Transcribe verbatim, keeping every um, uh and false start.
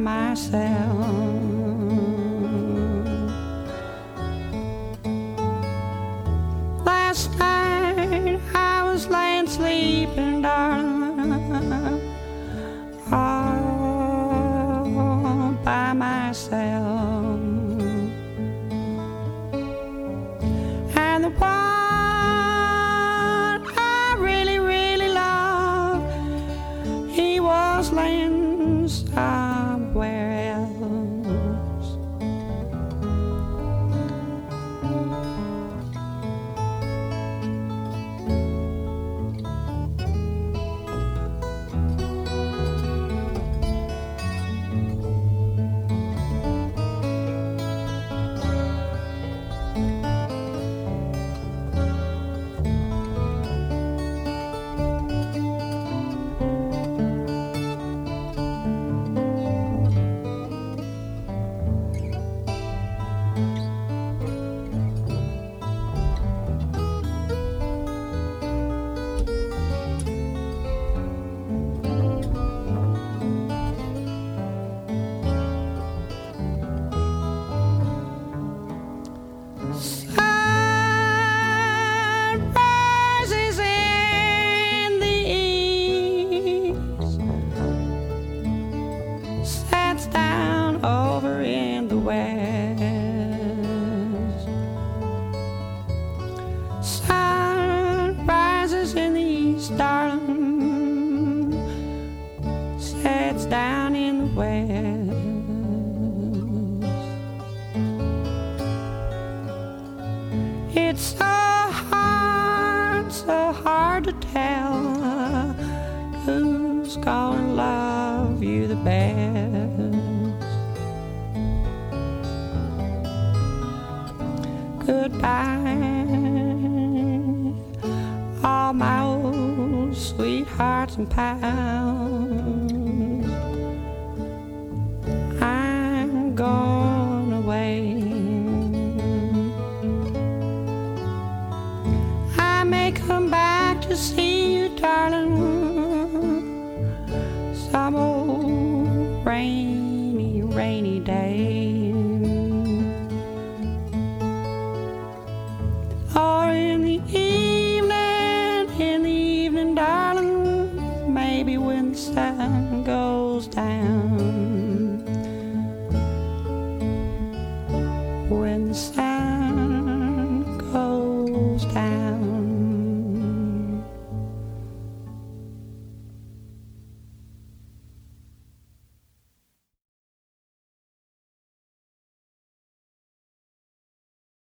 myself. Last night I was laying sleeping, darling, all by myself. And the one I really, really loved, he was laying somewhere else. Over in the west, sun rises in the east, darling, sets down in the west. It's so hard, so hard to tell who's gonna love you the best. Goodbye, all my old sweethearts and pals. I'm gone away. I may come back to see you, darling, some old rainy, rainy day. Or in the evening, in the evening, darling, maybe when the sun